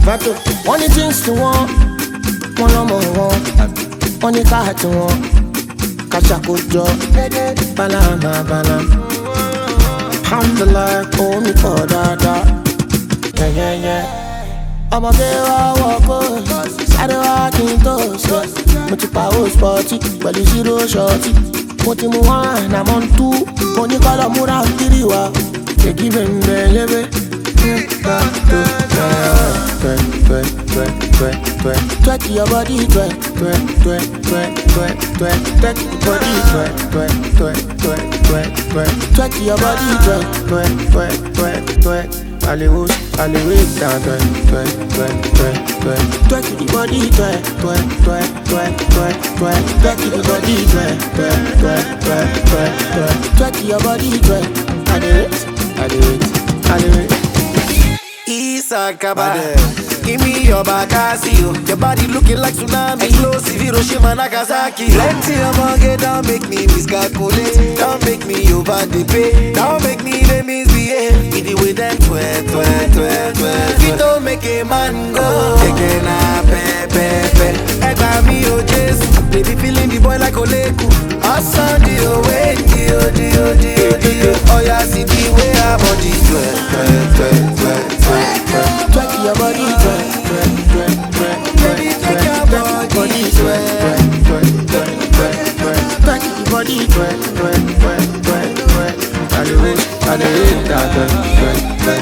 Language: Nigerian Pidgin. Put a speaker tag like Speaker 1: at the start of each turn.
Speaker 1: Mato, one things to one more one. One car to one. Kachakojo, banana. Alhamdulillah, oh me for dada. Yeah. I'm a girl, walk on. I don't walk in those. But you power sporty, but you zero shorty. What you want, I'm on two. When you call a mura, kiriwa. They give him the twerk your body, twerk your body, twerk your body, twerk. Hollywood, down, twerk your body, twerk your body, twerk your body, I do it.
Speaker 2: Isakaba, give me your Bakasio. Your body looking like tsunami. Explosive Hiroshima, Nagasaki. Plenty of money, don't make me miscalculate. Don't make me over the pay. Don't make me the misbehave. With the way them twerk. If don't make a man go, again pepe. Egba mi o Jesu. Baby feeling the boy like Oleku. Awesome the way, oh yeah, see the way our body twerk.
Speaker 1: Twerk your body, twerk
Speaker 2: Baby, take your body,
Speaker 1: twerk your body, twerk. I do it,